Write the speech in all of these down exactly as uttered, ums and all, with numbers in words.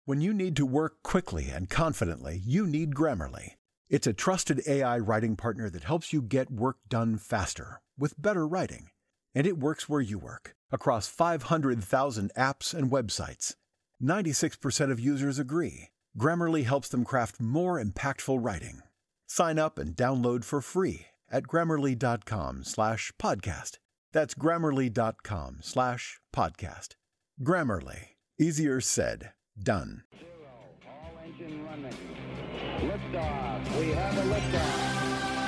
When you need to work quickly and confidently, you need Grammarly. It's a trusted A I writing partner that helps you get work done faster, with better writing. And it works where you work, across five hundred thousand apps and websites. ninety-six percent of users agree. Grammarly helps them craft more impactful writing. Sign up and download for free at grammarly.com slash podcast. That's grammarly.com slash podcast. Grammarly. Easier said, done. Zero. All engine running. Liftoff. We have a liftoff.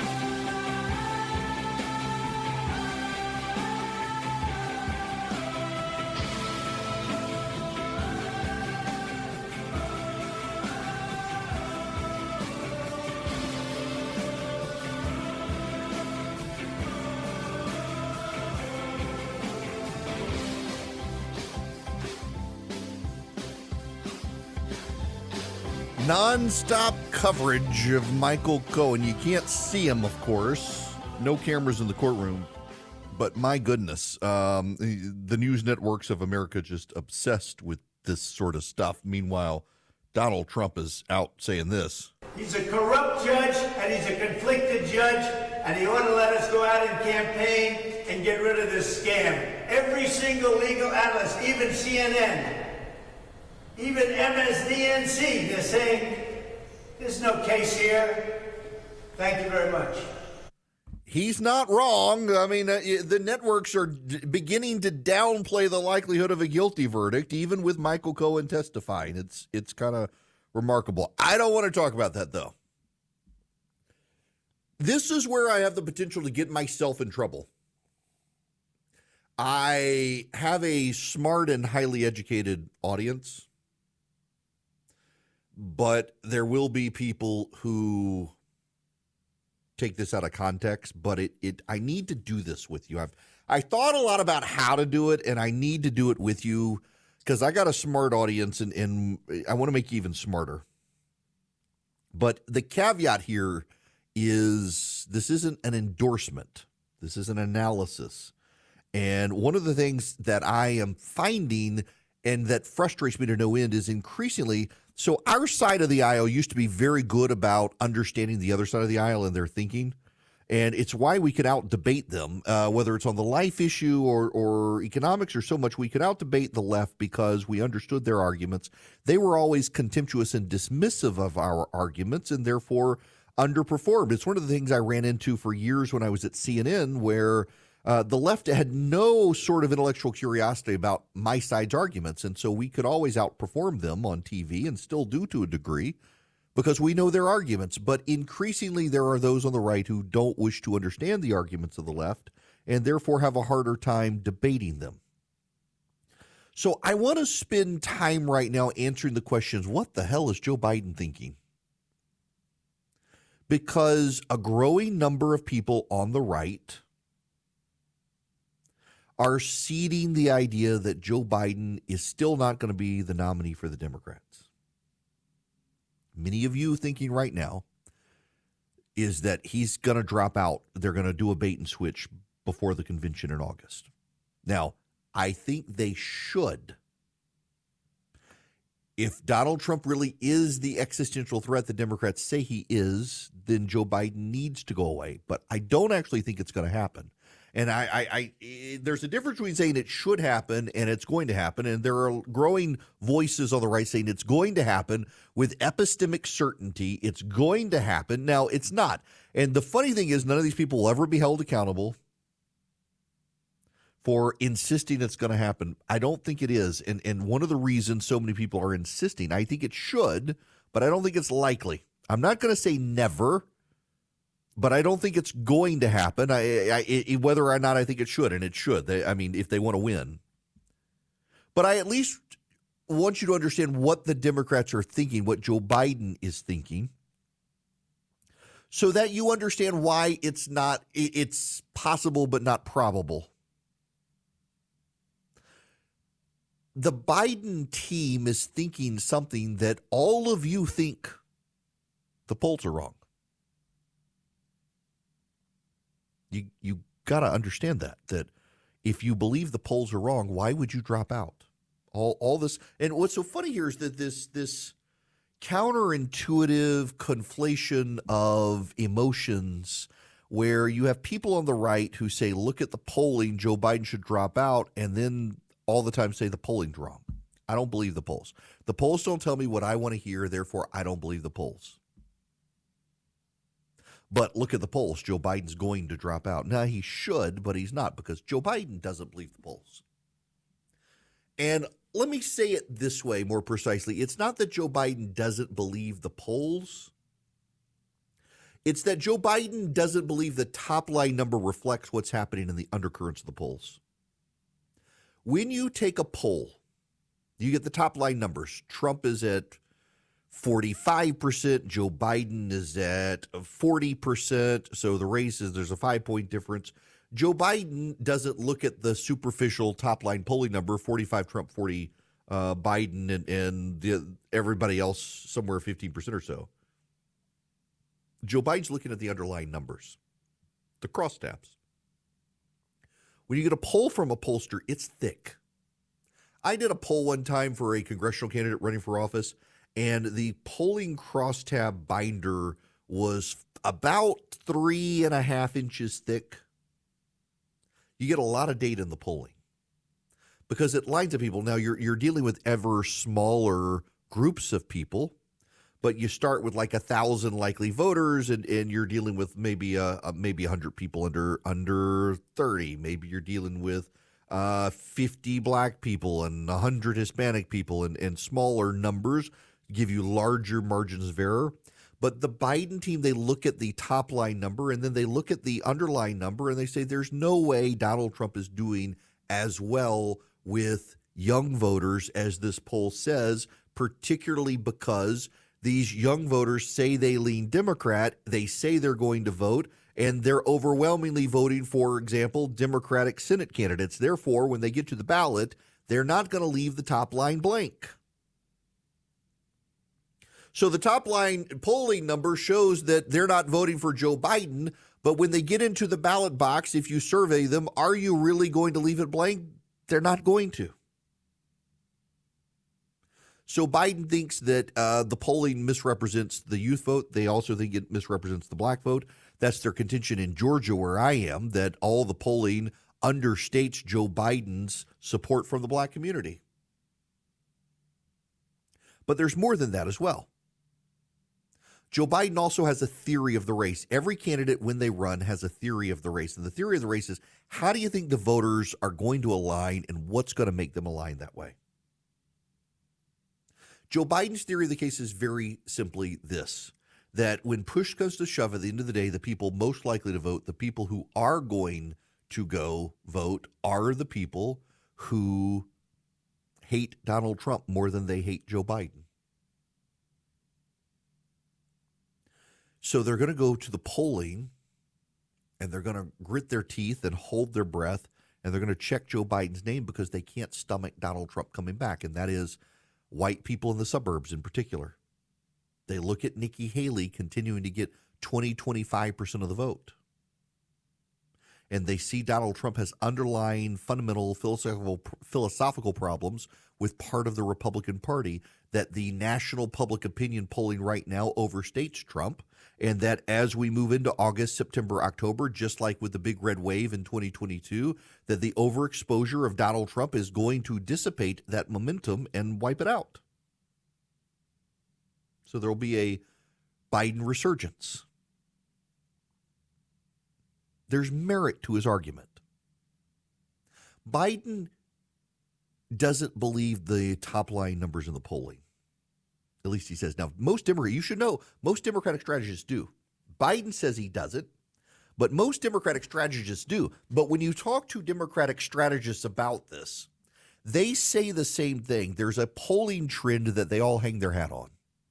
Non-stop coverage of Michael Cohen. You can't see him, of course. No cameras in the courtroom. But my goodness, um, the news networks of America just obsessed with this sort of stuff. Meanwhile, Donald Trump is out saying this. He's a corrupt judge, and he's a conflicted judge, and he ought to let us go out and campaign and get rid of this scam. Every single legal analyst, even C N N, even M S D N C, they're saying, there's no case here. Thank you very much. He's not wrong. I mean, uh, the networks are d- beginning to downplay the likelihood of a guilty verdict, even with Michael Cohen testifying. It's it's kind of remarkable. I don't want to talk about that, though. This is where I have the potential to get myself in trouble. I have a smart and highly educated audience, but there will be people who take this out of context, but it, it I need to do this with you. I've I thought a lot about how to do it, and I need to do it with you because I got a smart audience, and, and I want to make you even smarter. But the caveat here is this isn't an endorsement. This is an analysis. And one of the things that I am finding and that frustrates me to no end is increasingly, so our side of the aisle used to be very good about understanding the other side of the aisle and their thinking. And it's why we could out debate them, uh, whether it's on the life issue or, or economics or so much. We could out debate the left because we understood their arguments. They were always contemptuous and dismissive of our arguments and therefore underperformed. It's one of the things I ran into for years when I was at C N N, where Uh, the left had no sort of intellectual curiosity about my side's arguments, and so we could always outperform them on T V and still do to a degree because we know their arguments. But increasingly, there are those on the right who don't wish to understand the arguments of the left and therefore have a harder time debating them. So I want to spend time right now answering the questions, what the hell is Joe Biden thinking? Because a growing number of people on the right are seeding the idea that Joe Biden is still not going to be the nominee for the Democrats. Many of you thinking right now is that he's going to drop out. They're going to do a bait and switch before the convention in August. Now, I think they should. If Donald Trump really is the existential threat the Democrats say he is, then Joe Biden needs to go away. But I don't actually think it's going to happen. And I, I, I, there's a difference between saying it should happen and it's going to happen. And there are growing voices on the right saying it's going to happen with epistemic certainty. It's going to happen. Now, it's not. And the funny thing is, none of these people will ever be held accountable for insisting it's going to happen. I don't think it is. And, and one of the reasons so many people are insisting, I think it should, but I don't think it's likely. I'm not going to say never, but I don't think it's going to happen. I, I, I, whether or not I think it should, and it should. They, I mean, if they want to win. But I at least want you to understand what the Democrats are thinking, what Joe Biden is thinking, so that you understand why it's not. It's possible, but not probable. The Biden team is thinking something that all of you think. The polls are wrong. You you got to understand that, that if you believe the polls are wrong, why would you drop out? All all this, and what's so funny here is that this this counterintuitive conflation of emotions, where you have people on the right who say, look at the polling, Joe Biden should drop out, and then all the time say the polling's wrong. I don't believe the polls. The polls don't tell me what I want to hear, therefore I don't believe the polls. But look at the polls. Joe Biden's going to drop out. Now, he should, but he's not, because Joe Biden doesn't believe the polls. And let me say it this way more precisely. It's not that Joe Biden doesn't believe the polls. It's that Joe Biden doesn't believe the top line number reflects what's happening in the undercurrents of the polls. When you take a poll, you get the top line numbers. Trump is at forty-five percent. Joe Biden is at forty percent. So the race is, there's a five-point difference. Joe Biden doesn't look at the superficial top-line polling number, forty-five Trump, forty uh, Biden, and, and the, everybody else somewhere fifteen percent or so. Joe Biden's looking at the underlying numbers, the crosstabs. When you get a poll from a pollster, it's thick. I did a poll one time for a congressional candidate running for office, and the polling crosstab binder was about three and a half inches thick. You get a lot of data in the polling because it lines up people. Now, you're you're dealing with ever smaller groups of people, but you start with like a thousand likely voters, and, and you're dealing with maybe a, a maybe a hundred people under under thirty. Maybe you're dealing with uh, fifty black people and a hundred Hispanic people, and, and smaller numbers give you larger margins of error. But the Biden team, they look at the top line number and then they look at the underlying number and they say there's no way Donald Trump is doing as well with young voters as this poll says, particularly because these young voters say they lean Democrat, they say they're going to vote, and they're overwhelmingly voting, for example, Democratic Senate candidates. Therefore, when they get to the ballot, they're not going to leave the top line blank. So the top line polling number shows that they're not voting for Joe Biden, but when they get into the ballot box, if you survey them, are you really going to leave it blank? They're not going to. So Biden thinks that uh, the polling misrepresents the youth vote. They also think it misrepresents the black vote. That's their contention in Georgia, where I am, that all the polling understates Joe Biden's support from the black community. But there's more than that as well. Joe Biden also has a theory of the race. Every candidate, when they run, has a theory of the race. And the theory of the race is, how do you think the voters are going to align and what's going to make them align that way? Joe Biden's theory of the case is very simply this, that when push comes to shove at the end of the day, the people most likely to vote, the people who are going to go vote, are the people who hate Donald Trump more than they hate Joe Biden. So they're going to go to the polling and they're going to grit their teeth and hold their breath, and they're going to check Joe Biden's name because they can't stomach Donald Trump coming back, and that is white people in the suburbs in particular. They look at Nikki Haley continuing to get twenty, twenty-five percent of the vote. And they see Donald Trump has underlying fundamental philosophical philosophical problems with part of the Republican Party, that the national public opinion polling right now overstates Trump, and that as we move into August, September, October, just like with the big red wave in twenty twenty-two, that the overexposure of Donald Trump is going to dissipate that momentum and wipe it out. So there will be a Biden resurgence. There's merit to his argument. Biden doesn't believe the top line numbers in the polling. At least he says. Now, most Democrats, you should know, most Democratic strategists do. Biden says he doesn't, but most Democratic strategists do. But when you talk to Democratic strategists about this, they say the same thing. There's a polling trend that they all hang their hat on.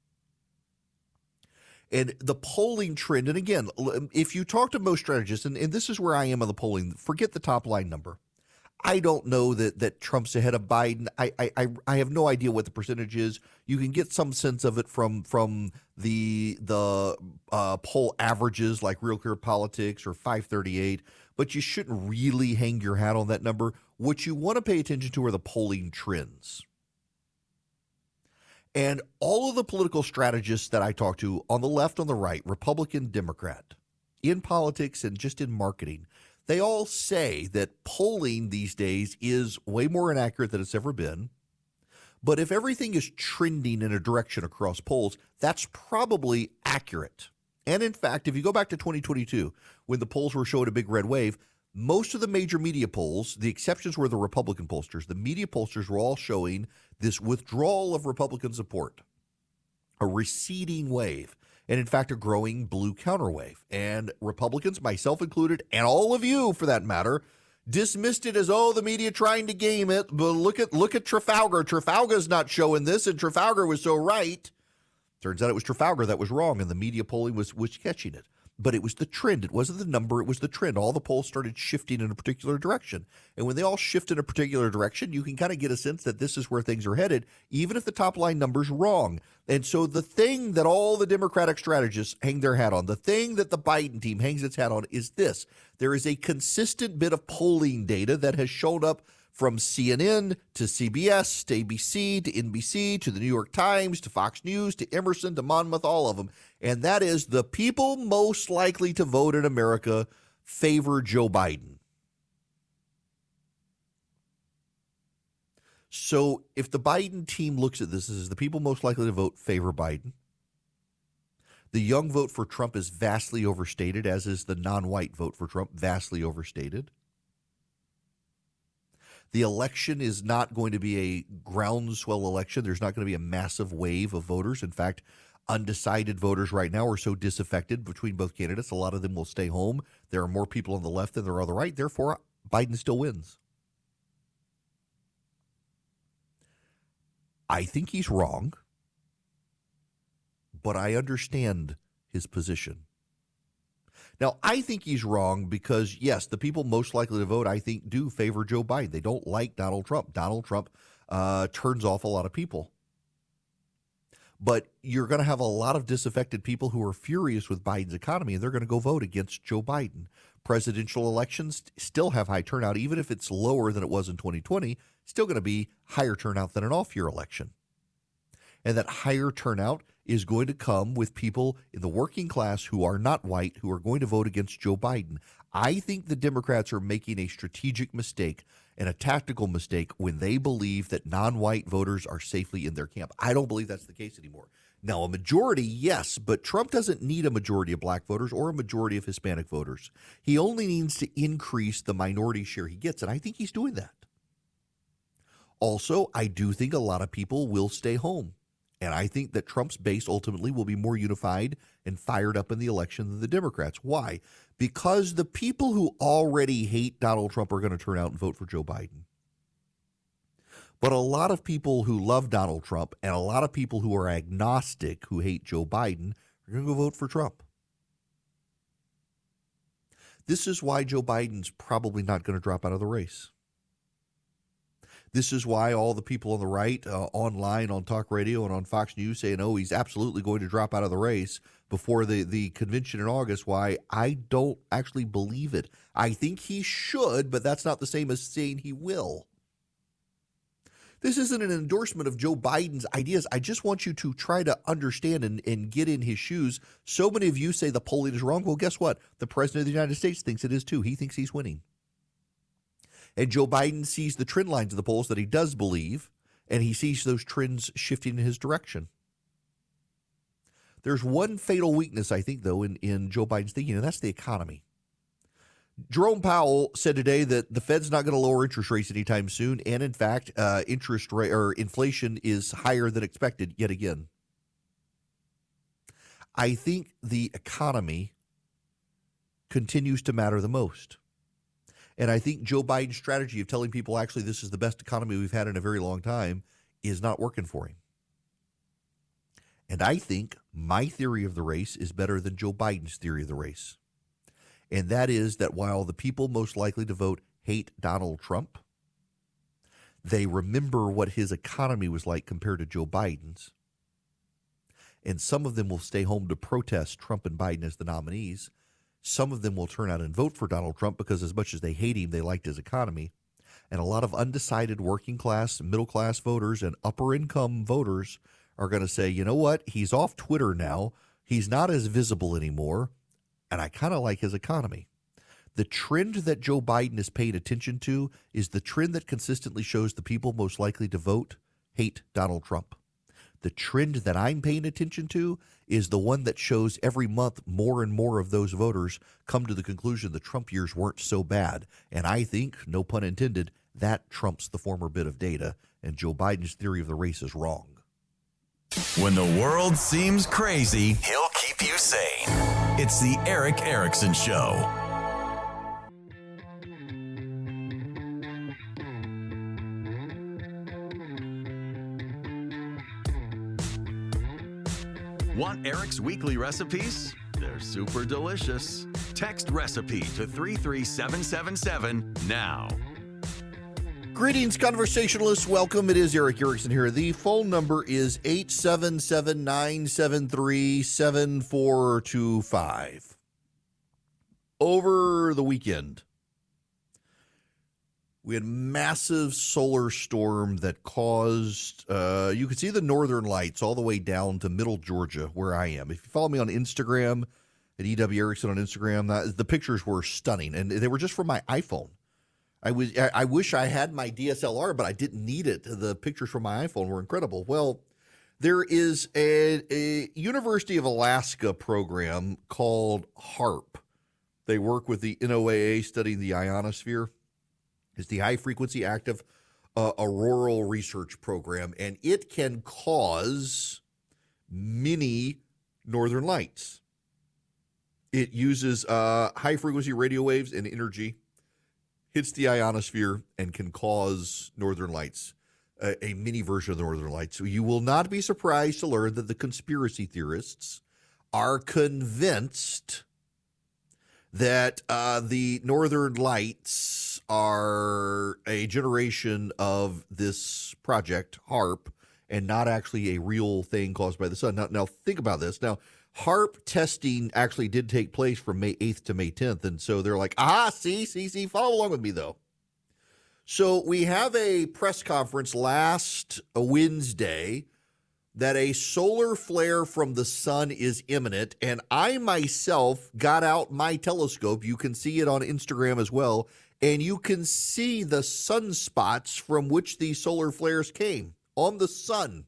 And the polling trend, and again, if you talk to most strategists, and, and this is where I am on the polling, forget the top line number. I don't know that that Trump's ahead of Biden. I I I have no idea what the percentage is. You can get some sense of it from from the the uh, poll averages like Real Clear Politics or five thirty-eight, but you shouldn't really hang your hat on that number. What you want to pay attention to are the polling trends. And all of the political strategists that I talk to on the left, on the right, Republican, Democrat, in politics and just in marketing, they all say that polling these days is way more inaccurate than it's ever been. But if everything is trending in a direction across polls, that's probably accurate. And in fact, if you go back to twenty twenty-two, when the polls were showing a big red wave, most of the major media polls, the exceptions were the Republican pollsters, the media pollsters were all showing this withdrawal of Republican support, a receding wave, and in fact, a growing blue counterwave. And Republicans, myself included, and all of you for that matter, dismissed it as, oh, the media trying to game it. But look at look at Trafalgar. Trafalgar's not showing this, and Trafalgar was so right. Turns out it was Trafalgar that was wrong, and the media polling was, was catching it. But it was the trend. It wasn't the number. It was the trend. All the polls started shifting in a particular direction. And when they all shift in a particular direction, you can kind of get a sense that this is where things are headed, even if the top line number's wrong. And so the thing that all the Democratic strategists hang their hat on, the thing that the Biden team hangs its hat on is this. There is a consistent bit of polling data that has shown up from C N N to C B S to A B C to N B C to the New York Times to Fox News to Emerson to Monmouth, all of them. And that is the people most likely to vote in America favor Joe Biden. So if the Biden team looks at this as the people most likely to vote favor Biden, the young vote for Trump is vastly overstated, as is the non-white vote for Trump, vastly overstated. The election is not going to be a groundswell election. There's not going to be a massive wave of voters. In fact, undecided voters right now are so disaffected between both candidates. A lot of them will stay home. There are more people on the left than there are on the right. Therefore, Biden still wins. I think he's wrong, but I understand his position. Now, I think he's wrong because, yes, the people most likely to vote, I think, do favor Joe Biden. They don't like Donald Trump. Donald Trump uh, turns off a lot of people. But you're going to have a lot of disaffected people who are furious with Biden's economy, and they're going to go vote against Joe Biden. Presidential elections still have high turnout, even if it's lower than it was in twenty twenty, still going to be higher turnout than an off-year election. And that higher turnout is going to come with people in the working class who are not white, who are going to vote against Joe Biden. I think the Democrats are making a strategic mistake and a tactical mistake when they believe that non-white voters are safely in their camp. I don't believe that's the case anymore. Now, a majority, yes, but Trump doesn't need a majority of black voters or a majority of Hispanic voters. He only needs to increase the minority share he gets, and I think he's doing that. Also, I do think a lot of people will stay home. And I think that Trump's base ultimately will be more unified and fired up in the election than the Democrats. Why? Because the people who already hate Donald Trump are going to turn out and vote for Joe Biden. But a lot of people who love Donald Trump and a lot of people who are agnostic who hate Joe Biden are going to go vote for Trump. This is why Joe Biden's probably not going to drop out of the race. This is why all the people on the right, uh, online, on talk radio, and on Fox News saying, oh, he's absolutely going to drop out of the race before the, the convention in August. Why? I don't actually believe it. I think he should, but that's not the same as saying he will. This isn't an endorsement of Joe Biden's ideas. I just want you to try to understand and, and get in his shoes. So many of you say the polling is wrong. Well, guess what? The president of the United States thinks it is too. He thinks he's winning. And Joe Biden sees the trend lines of the polls that he does believe, and he sees those trends shifting in his direction. There's one fatal weakness, I think, though, in, in Joe Biden's thinking, and that's the economy. Jerome Powell said today that the Fed's not going to lower interest rates anytime soon, and in fact, uh, interest rate or inflation is higher than expected yet again. I think the economy continues to matter the most. And I think Joe Biden's strategy of telling people actually this is the best economy we've had in a very long time is not working for him. And I think my theory of the race is better than Joe Biden's theory of the race. And that is that while the people most likely to vote hate Donald Trump, they remember what his economy was like compared to Joe Biden's. And some of them will stay home to protest Trump and Biden as the nominees. Some of them will turn out and vote for Donald Trump because as much as they hate him, they liked his economy. And a lot of undecided working class, middle class voters and upper income voters are going to say, you know what? He's off Twitter now. He's not as visible anymore. And I kind of like his economy. The trend that Joe Biden is paying attention to is the trend that consistently shows the people most likely to vote hate Donald Trump. The trend that I'm paying attention to is the one that shows every month more and more of those voters come to the conclusion the Trump years weren't so bad. And I think, no pun intended, that trumps the former bit of data, and Joe Biden's theory of the race is wrong. When the world seems crazy, he'll keep you sane. It's the Erick Erickson Show. Want Eric's weekly recipes? They're super delicious. Text recipe to three three seven seven seven now. Greetings, conversationalists. Welcome. It is Erick Erickson here. The phone number is eight seven seven, nine seven three, seven four two five. Over the weekend, we had a massive solar storm that caused, uh, you could see the northern lights all the way down to middle Georgia, where I am. If you follow me on Instagram, at E W Erickson on Instagram, that, the pictures were stunning, and they were just from my iPhone. I was I, I wish I had my D S L R, but I didn't need it. The pictures from my iPhone were incredible. Well, there is a, a University of Alaska program called HAARP. They work with the N O A A studying the ionosphere. It's the High Frequency Active uh, Auroral Research Program, and it can cause mini northern lights. It uses uh, high-frequency radio waves and energy, hits the ionosphere, and can cause northern lights, a, a mini version of the northern lights. So you will not be surprised to learn that the conspiracy theorists are convinced that uh, the northern lights are a generation of this project, HAARP, and not actually a real thing caused by the sun. Now, now think about this. Now, HAARP testing actually did take place from May eighth to May tenth, and so they're like, ah, see, see, see, follow along with me, though. So we have a press conference last Wednesday that a solar flare from the sun is imminent, and I myself got out my telescope. You can see it on Instagram as well, and you can see the sunspots from which these solar flares came on the sun.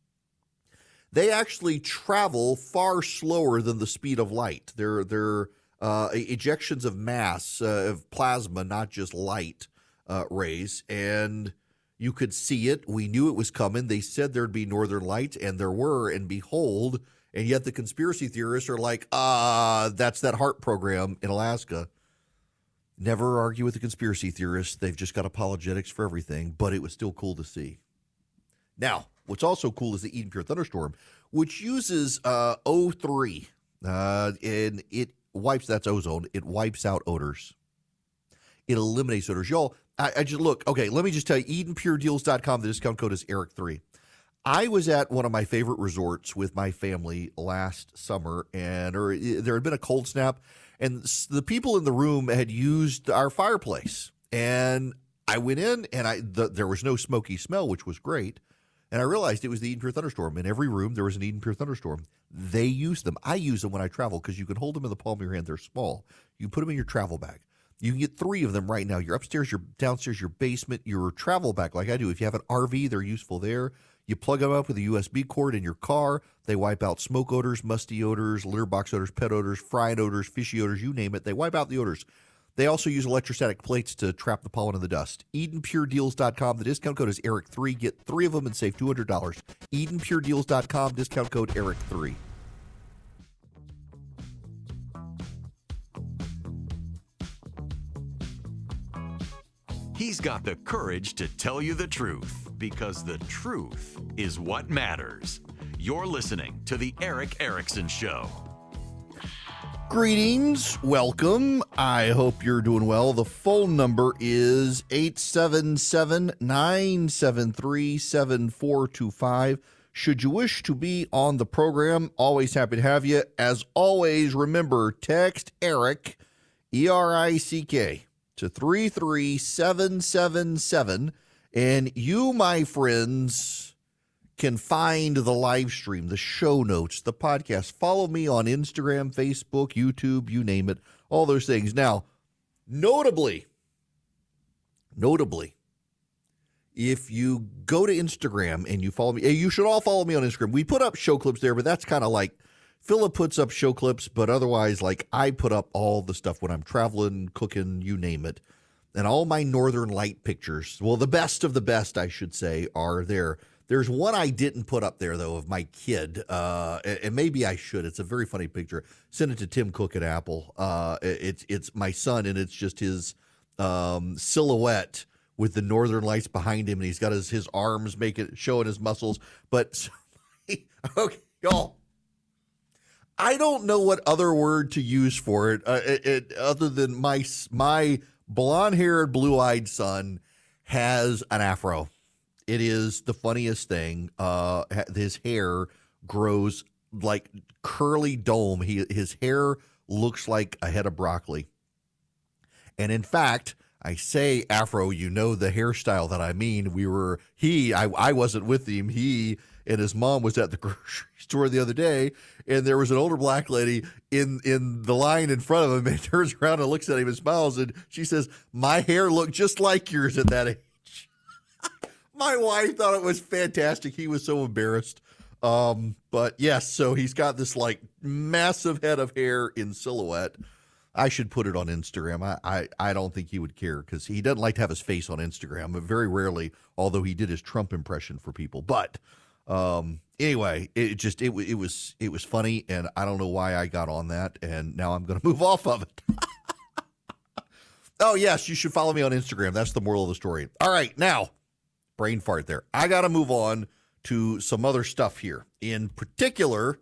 They actually travel far slower than the speed of light. They're, they're uh, ejections of mass, uh, of plasma, not just light uh, rays. And you could see it. We knew it was coming. They said there'd be northern lights, and there were, and behold. And yet the conspiracy theorists are like, ah, that's that HAARP program in Alaska. Never argue with the conspiracy theorists. They've just got apologetics for everything, but it was still cool to see. Now, what's also cool is the Eden Pure Thunderstorm, which uses uh, O three, uh, and it wipes, that's ozone, it wipes out odors. It eliminates odors. Y'all, I, I just look, okay, let me just tell you, Eden Pure Deals dot com, the discount code is Erick three. I was at one of my favorite resorts with my family last summer, and or, there had been a cold snap, and the people in the room had used our fireplace. And I went in, and I the, there was no smoky smell, which was great. And I realized it was the Eden Pure Thunderstorm. In every room, there was an Eden Pure Thunderstorm. They use them. I use them when I travel because you can hold them in the palm of your hand. They're small. You put them in your travel bag. You can get three of them right now. Your upstairs, your downstairs, your basement, your travel bag, like I do. If you have an R V, they're useful there. You plug them up with a U S B cord in your car. They wipe out smoke odors, musty odors, litter box odors, pet odors, fried odors, fishy odors, you name it. They wipe out the odors. They also use electrostatic plates to trap the pollen and the dust. Eden Pure Deals dot com. The discount code is Erick three. Get three of them and save two hundred dollars. Eden Pure Deals dot com. Discount code Erick three. He's got the courage to tell you the truth, because the truth is what matters. You're listening to The Erick Erickson Show. Greetings. Welcome. I hope you're doing well. The phone number is eight seven seven, nine seven three, seven four two five. Should you wish to be on the program, always happy to have you. As always, remember, text Erick, E R I C K, to three three seven seven seven, and you, my friends, can find the live stream, the show notes, the podcast. Follow me on Instagram, Facebook, YouTube, you name it, all those things. Now, notably, notably, if you go to Instagram and you follow me, you should all follow me on Instagram. We put up show clips there, but that's kind of like Philip puts up show clips, but otherwise, like I put up all the stuff when I'm traveling, cooking, you name it. And all my Northern Light pictures, well, the best of the best, I should say, are there. There's one I didn't put up there, though, of my kid, uh, and maybe I should. It's a very funny picture. Send it to Tim Cook at Apple. Uh, it's it's my son, and it's just his um, silhouette with the Northern Lights behind him, and he's got his, his arms making showing his muscles. But, okay, y'all, I don't know what other word to use for it, uh, it, it other than my my blonde-haired, blue-eyed son has an afro. It is the funniest thing. Uh, his hair grows like curly dome. He his hair looks like a head of broccoli. And in fact, I say afro, you know the hairstyle that I mean. We were he I I wasn't with him. He and his mom was at the grocery store the other day, and there was an older black lady in, in the line in front of him, and turns around and looks at him and smiles, and she says, "My hair looked just like yours at that age." My wife thought it was fantastic. He was so embarrassed. Um, but yes, so he's got this like massive head of hair in silhouette. I should put it on Instagram. I, I, I don't think he would care because he doesn't like to have his face on Instagram, but very rarely, although he did his Trump impression for people. But um, anyway, it just it, it was it was funny, and I don't know why I got on that, and now I'm going to move off of it. Oh, yes, you should follow me on Instagram. That's the moral of the story. All right, now, brain fart there. I got to move on to some other stuff here. In particular,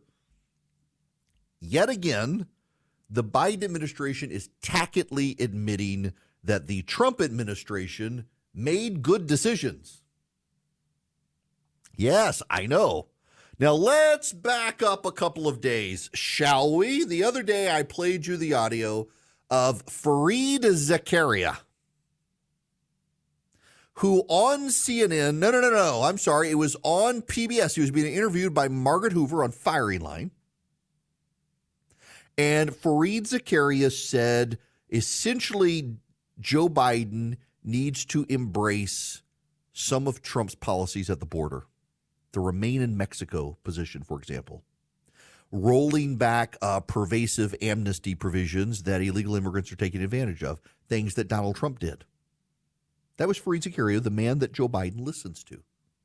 yet again, the Biden administration is tacitly admitting that the Trump administration made good decisions. Yes, I know. Now, let's back up a couple of days, shall we? The other day, I played you the audio of Fareed Zakaria, who on C N N, no, no, no, no, I'm sorry, it was on P B S. He was being interviewed by Margaret Hoover on Firing Line. And Fareed Zakaria said, essentially, Joe Biden needs to embrace some of Trump's policies at the border. The Remain in Mexico position, for example. Rolling back uh, pervasive amnesty provisions that illegal immigrants are taking advantage of, things that Donald Trump did. That was Fareed Zakaria, the man that Joe Biden listens to.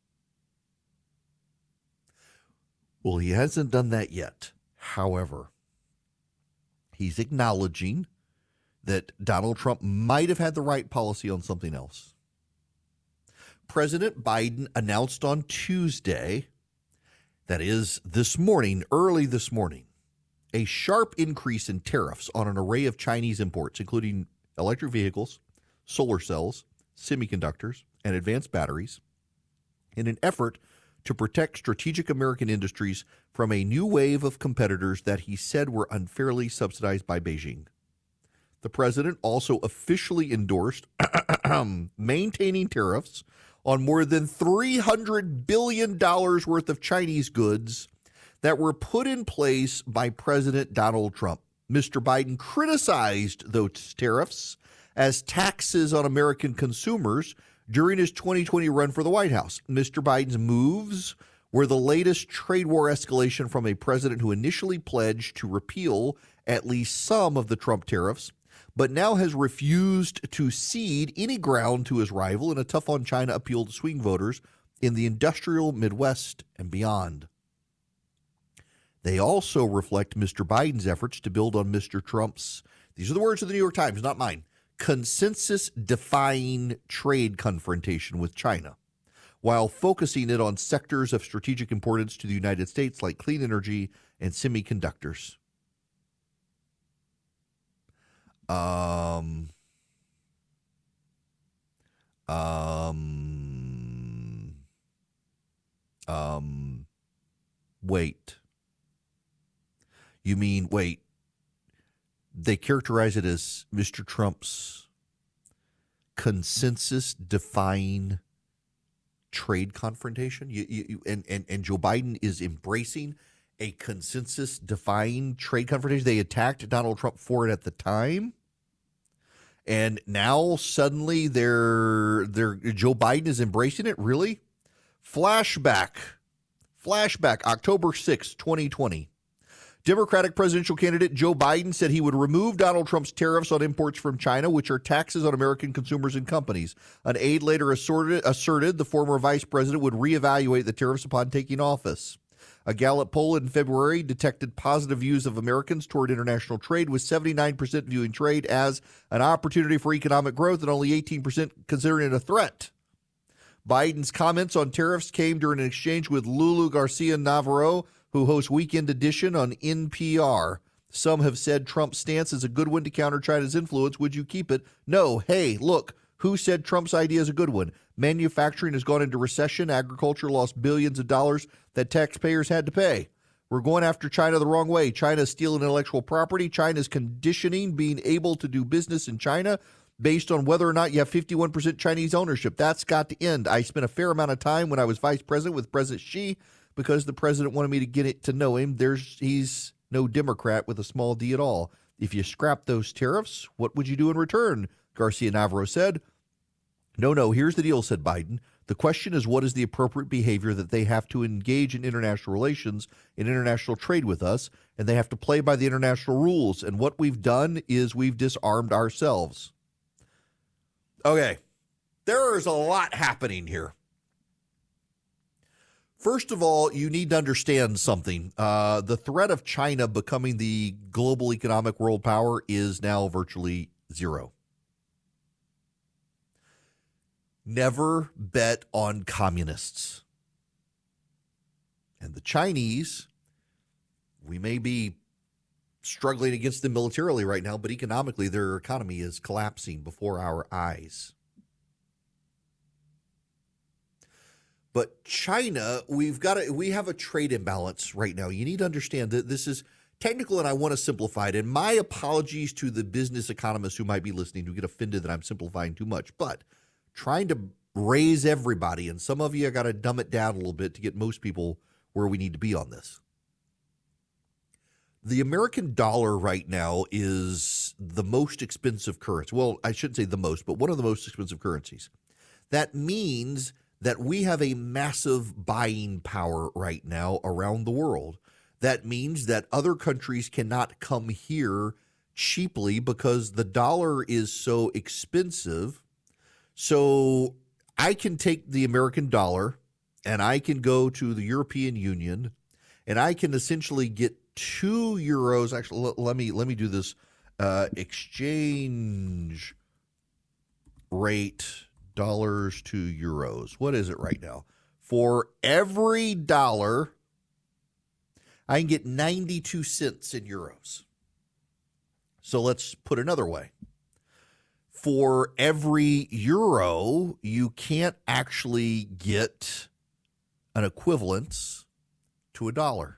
Well, he hasn't done that yet. However, he's acknowledging that Donald Trump might have had the right policy on something else. President Biden announced on Tuesday, that is this morning, early this morning, a sharp increase in tariffs on an array of Chinese imports, including electric vehicles, solar cells, semiconductors, and advanced batteries, in an effort to protect strategic American industries from a new wave of competitors that he said were unfairly subsidized by Beijing. The president also officially endorsed maintaining tariffs on more than three hundred billion dollars worth of Chinese goods that were put in place by President Donald Trump. Mister Biden criticized those tariffs as taxes on American consumers during his twenty twenty run for the White House. Mister Biden's moves were the latest trade war escalation from a president who initially pledged to repeal at least some of the Trump tariffs, but now has refused to cede any ground to his rival in a tough on China appeal to swing voters in the industrial Midwest and beyond. They also reflect Mister Biden's efforts to build on Mister Trump's, these are the words of the New York Times, not mine, consensus-defying trade confrontation with China, while focusing it on sectors of strategic importance to the United States like clean energy and semiconductors. Um, um, um, wait. You mean, wait, they characterize it as Mister Trump's consensus-defying trade confrontation. You, you, and, and, and Joe Biden is embracing a consensus-defying trade confrontation. They attacked Donald Trump for it at the time. And now suddenly they're, they're, Joe Biden is embracing it? Really? Flashback. Flashback, October sixth, twenty twenty. Democratic presidential candidate Joe Biden said he would remove Donald Trump's tariffs on imports from China, which are taxes on American consumers and companies. An aide later asserted, asserted the former vice president would reevaluate the tariffs upon taking office. A Gallup poll in February detected positive views of Americans toward international trade, with seventy-nine percent viewing trade as an opportunity for economic growth and only eighteen percent considering it a threat. Biden's comments on tariffs came during an exchange with Lulu Garcia-Navarro, who hosts Weekend Edition on N P R. Some have said Trump's stance is a good one to counter China's influence. Would you keep it? No. Hey, look, who said Trump's idea is a good one? Manufacturing has gone into recession. Agriculture lost billions of dollars that taxpayers had to pay. We're going after China the wrong way. China is stealing intellectual property. China is conditioning being able to do business in China based on whether or not you have fifty-one percent Chinese ownership. That's got to end. I spent a fair amount of time when I was vice president with President Xi, because the president wanted me to get it to know him. There's he's no Democrat with a small d at all. If you scrap those tariffs, what would you do in return? Garcia-Navarro said. No, no, here's the deal, said Biden. The question is, what is the appropriate behavior that they have to engage in international relations, in international trade with us, and they have to play by the international rules. And what we've done is we've disarmed ourselves. Okay, there is a lot happening here. First of all, you need to understand something. Uh, the threat of China becoming the global economic world power is now virtually zero. Never bet on communists. And the Chinese, we may be struggling against them militarily right now, but economically their economy is collapsing before our eyes. But China, we've got a, we have a trade imbalance right now. You need to understand that this is technical, and I want to simplify it. And my apologies to the business economists who might be listening who get offended that I'm simplifying too much. But trying to raise everybody, and some of you, I got to dumb it down a little bit to get most people where we need to be on this. The American dollar right now is the most expensive currency. Well, I shouldn't say the most, but one of the most expensive currencies. That means that we have a massive buying power right now around the world. That means that other countries cannot come here cheaply because the dollar is so expensive. So I can take the American dollar and I can go to the European Union and I can essentially get two euros. Actually, let, let me let me do this. Uh, exchange rate dollars to euros. What is it right now? For every dollar, I can get ninety-two cents in euros. So let's put another way. For every euro, you can't actually get an equivalence to a dollar.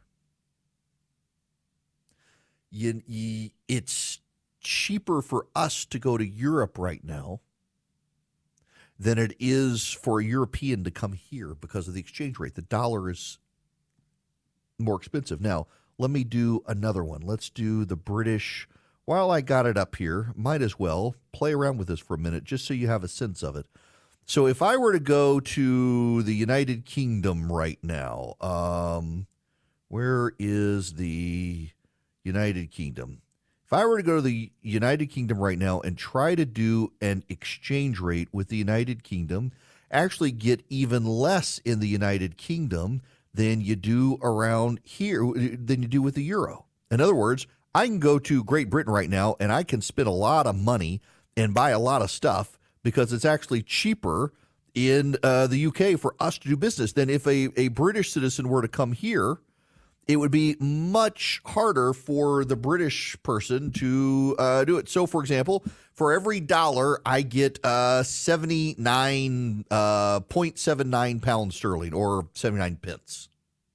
You, you, it's cheaper for us to go to Europe right now than it is for a European to come here because of the exchange rate. The dollar is more expensive. Now, let me do another one. Let's do the British. While I got it up here, might as well play around with this for a minute just so you have a sense of it. So if I were to go to the United Kingdom right now, um, where is the United Kingdom? If I were to go to the United Kingdom right now and try to do an exchange rate with the United Kingdom, actually get even less in the United Kingdom than you do around here, than you do with the euro. In other words, I can go to Great Britain right now and I can spend a lot of money and buy a lot of stuff because it's actually cheaper in uh, the U K for us to do business than if a, a British citizen were to come here. It would be much harder for the British person to uh, do it. So, for example, for every dollar, I get uh, seventy-nine point seven nine pounds sterling, or seventy-nine pence.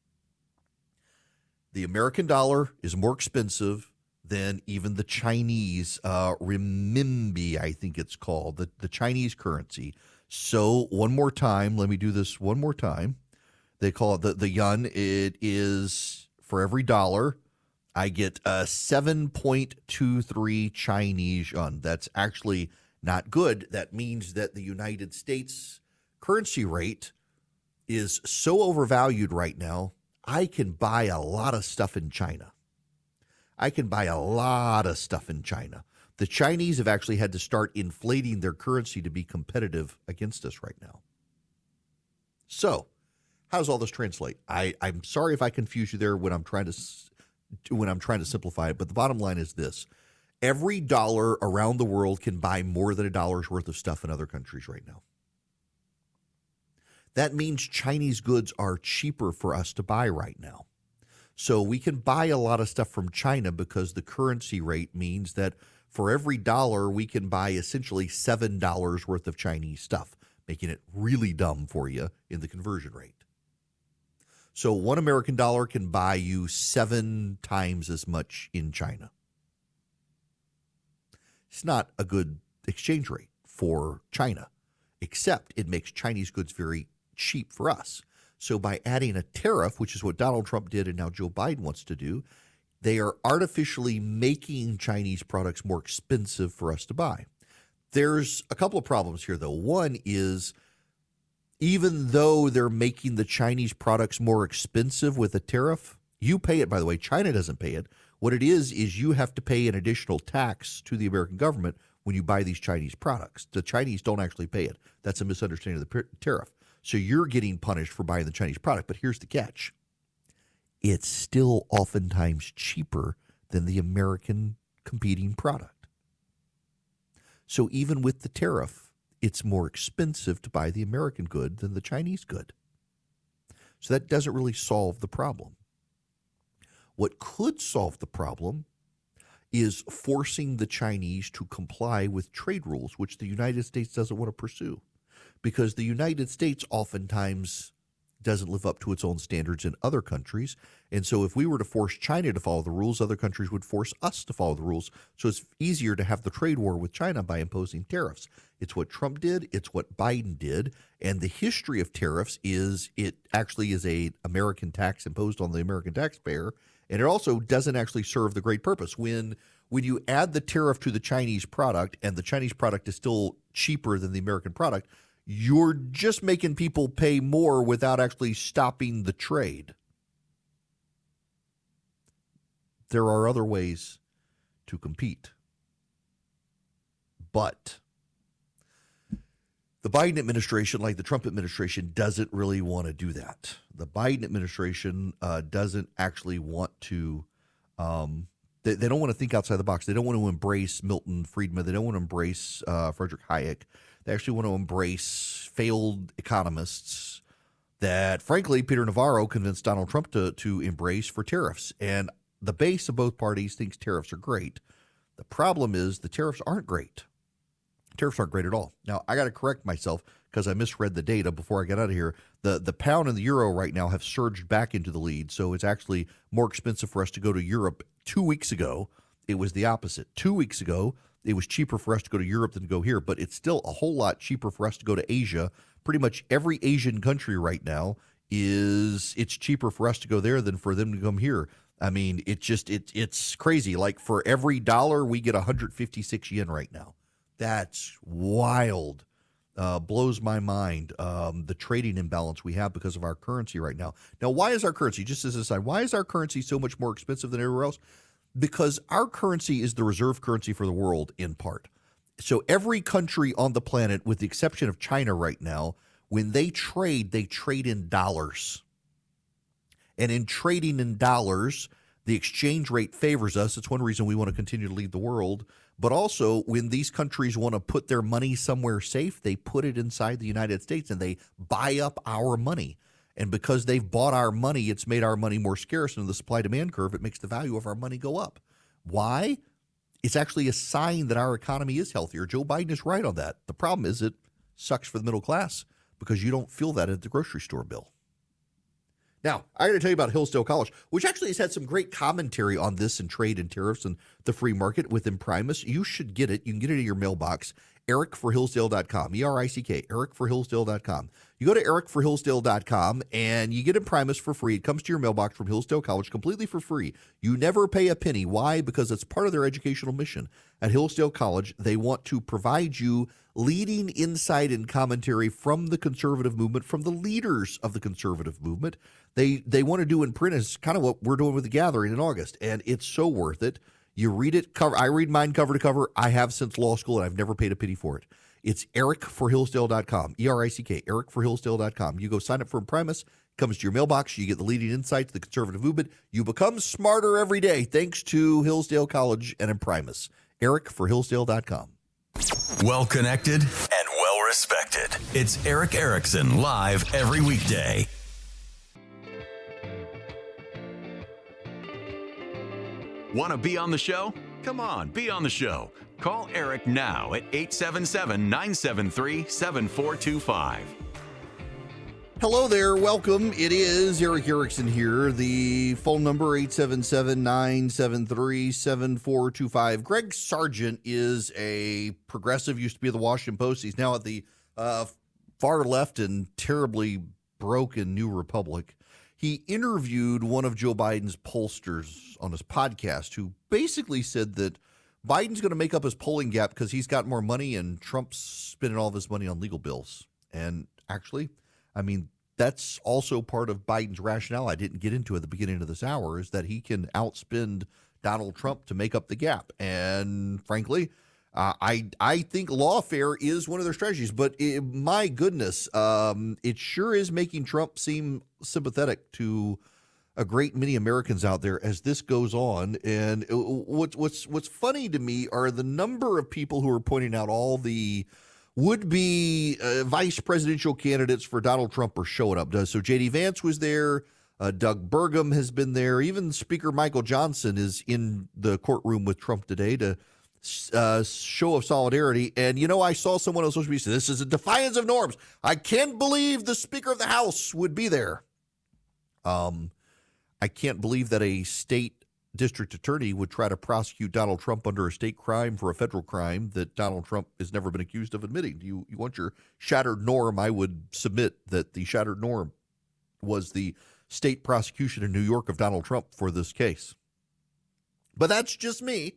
The American dollar is more expensive than even the Chinese uh, renminbi, I think it's called, the, the Chinese currency. So one more time, let me do this one more time. They call it the, the yuan. It is for every dollar, I get a seven point two three Chinese yuan. That's actually not good. That means that the United States currency rate is so overvalued right now, I can buy a lot of stuff in China. I can buy a lot of stuff in China. The Chinese have actually had to start inflating their currency to be competitive against us right now. So, how does all this translate? I, I'm sorry if I confuse you there when I'm trying to when I'm trying to simplify it, but the bottom line is this. Every dollar around the world can buy more than a dollar's worth of stuff in other countries right now. That means Chinese goods are cheaper for us to buy right now. So we can buy a lot of stuff from China because the currency rate means that for every dollar, we can buy essentially seven dollars worth of Chinese stuff, making it really dumb for you in the conversion rate. So one American dollar can buy you seven times as much in China. It's not a good exchange rate for China, except it makes Chinese goods very cheap for us. So by adding a tariff, which is what Donald Trump did and now Joe Biden wants to do, they are artificially making Chinese products more expensive for us to buy. There's a couple of problems here, though. One is, even though they're making the Chinese products more expensive with a tariff, you pay it, by the way. China doesn't pay it. What it is, is you have to pay an additional tax to the American government when you buy these Chinese products. The Chinese don't actually pay it. That's a misunderstanding of the tariff. So you're getting punished for buying the Chinese product. But here's the catch. It's still oftentimes cheaper than the American competing product. So even with the tariff, it's more expensive to buy the American good than the Chinese good. So that doesn't really solve the problem. What could solve the problem is forcing the Chinese to comply with trade rules, which the United States doesn't want to pursue, because the United States oftentimes doesn't live up to its own standards in other countries. And so if we were to force China to follow the rules, other countries would force us to follow the rules. So it's easier to have the trade war with China by imposing tariffs. It's what Trump did. It's what Biden did. And the history of tariffs is it actually is a American tax imposed on the American taxpayer. And it also doesn't actually serve the great purpose. When when you add the tariff to the Chinese product and the Chinese product is still cheaper than the American product, you're just making people pay more without actually stopping the trade. There are other ways to compete. But the Biden administration, like the Trump administration, doesn't really want to do that. The Biden administration uh, doesn't actually want to, um, they, they don't want to think outside the box. They don't want to embrace Milton Friedman. They don't want to embrace uh, Frederick Hayek. They actually want to embrace failed economists that, frankly, Peter Navarro convinced Donald Trump to, to embrace for tariffs. And the base of both parties thinks tariffs are great. The problem is the tariffs aren't great. Tariffs aren't great at all. Now, I got to correct myself because I misread the data before I got out of here. The the pound and the euro right now have surged back into the lead, so it's actually more expensive for us to go to Europe. Two weeks ago, it was the opposite. Two weeks ago, it was cheaper for us to go to Europe than to go here, but it's still a whole lot cheaper for us to go to Asia. Pretty much every Asian country right now is it's cheaper for us to go there than for them to come here. I mean, it just it it's crazy. Like for every dollar, we get one hundred fifty-six yen right now. That's wild. Uh, blows my mind, um, the trading imbalance we have because of our currency right now. Now, why is our currency, just as an aside, why is our currency so much more expensive than everywhere else? Because our currency is the reserve currency for the world in part. So every country on the planet, with the exception of China right now, when they trade, they trade in dollars. And in trading in dollars, the exchange rate favors us. It's one reason we want to continue to lead the world. But also, when these countries want to put their money somewhere safe, they put it inside the United States and they buy up our money. And because they've bought our money, it's made our money more scarce. And in the supply-demand curve, it makes the value of our money go up. Why? It's actually a sign that our economy is healthier. Joe Biden is right on that. The problem is it sucks for the middle class because you don't feel that at the grocery store bill. Now, I got to tell you about Hillsdale College, which actually has had some great commentary on this and trade and tariffs and the free market with Imprimis. You should get it. You can get it in your mailbox. eric for hillsdale dot com, E R I C K, eric for hillsdale dot com. You go to eric for hillsdale dot com and you get Imprimis for free. It comes to your mailbox from Hillsdale College completely for free. You never pay a penny. Why? Because it's part of their educational mission. At Hillsdale College, they want to provide you leading insight and commentary from the conservative movement, from the leaders of the conservative movement. They they want to do in print is kind of what we're doing with the Gathering in August, and it's so worth it. You read it cover. I read mine cover to cover. I have since law school, and I've never paid a penny for it. It's eric for hillsdale dot com, E R I C K, eric for hillsdale dot com. You go sign up for Imprimis, comes to your mailbox. You get the leading insights of the conservative movement. You become smarter every day thanks to Hillsdale College and Imprimis. eric for hillsdale dot com. Well connected and well respected. It's Eric Erickson live every weekday. Want to be on the show? Come on, be on the show. Call Eric now at eight seven seven, nine seven three, seven four two five. Hello there. Welcome. It is Eric Erickson here. The phone number eight seven seven, nine seven three, seven four two five. Greg Sargent is a progressive, used to be at the Washington Post. He's now at the uh, far left and terribly broken New Republic. He interviewed one of Joe Biden's pollsters on his podcast who basically said that Biden's going to make up his polling gap because he's got more money and Trump's spending all of his money on legal bills. And actually, I mean, that's also part of Biden's rationale. I didn't get into at the beginning of this hour is that he can outspend Donald Trump to make up the gap. And frankly, uh, I I think lawfare is one of their strategies. But it, my goodness, um, it sure is making Trump seem sympathetic to a great many Americans out there as this goes on. And what's what's what's funny to me are the number of people who are pointing out all the would-be uh, vice presidential candidates for Donald Trump are showing up. So J D Vance was there. Uh, Doug Burgum has been there. Even Speaker Michael Johnson is in the courtroom with Trump today to uh, show of solidarity. And, you know, I saw someone on social media say, this is a defiance of norms. I can't believe the Speaker of the House would be there. Um, I can't believe that a state district attorney would try to prosecute Donald Trump under a state crime for a federal crime that Donald Trump has never been accused of admitting. You you want your shattered norm? I would submit that the shattered norm was the state prosecution in New York of Donald Trump for this case. But that's just me.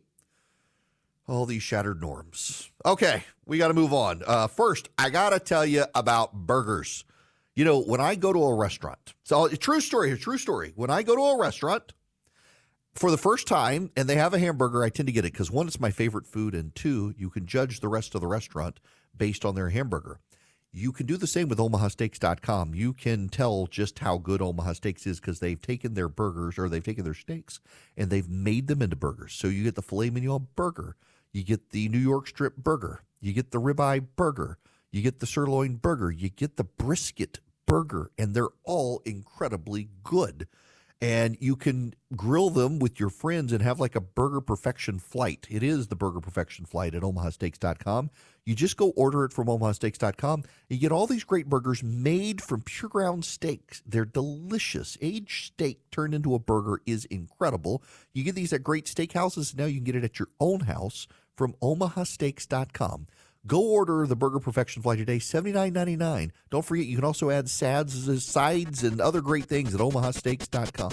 All these shattered norms. Okay, we got to move on. Uh, first, I got to tell you about burgers. You know, when I go to a restaurant, so a true story, a true story. When I go to a restaurant for the first time and they have a hamburger, I tend to get it because one, it's my favorite food, and two, you can judge the rest of the restaurant based on their hamburger. You can do the same with Omaha Steaks dot com. You can tell just how good Omaha Steaks is because they've taken their burgers or they've taken their steaks and they've made them into burgers. So you get the filet mignon burger, you get the New York strip burger, you get the ribeye burger, you get the sirloin burger, you get the brisket burger, and they're all incredibly good. And you can grill them with your friends and have like a burger perfection flight. It is the burger perfection flight at Omaha Steaks dot com. You just go order it from Omaha Steaks dot com. You get all these great burgers made from pure ground steaks. They're delicious. Aged steak turned into a burger is incredible. You get these at great steakhouses. Now you can get it at your own house from Omaha Steaks dot com. Go order the Burger Perfection Flight today, seventy-nine ninety-nine. Don't forget, you can also add sads, sides, and other great things at Omaha Steaks dot com.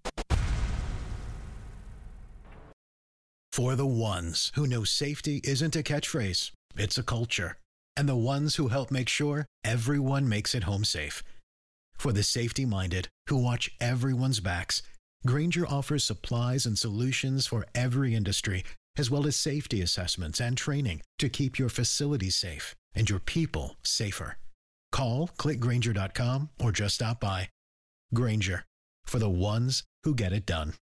For the ones who know safety isn't a catchphrase, it's a culture. And the ones who help make sure everyone makes it home safe. For the safety-minded who watch everyone's backs, Grainger offers supplies and solutions for every industry, as well as safety assessments and training to keep your facilities safe and your people safer. Call, click Grainger dot com, or just stop by. Grainger, for the ones who get it done.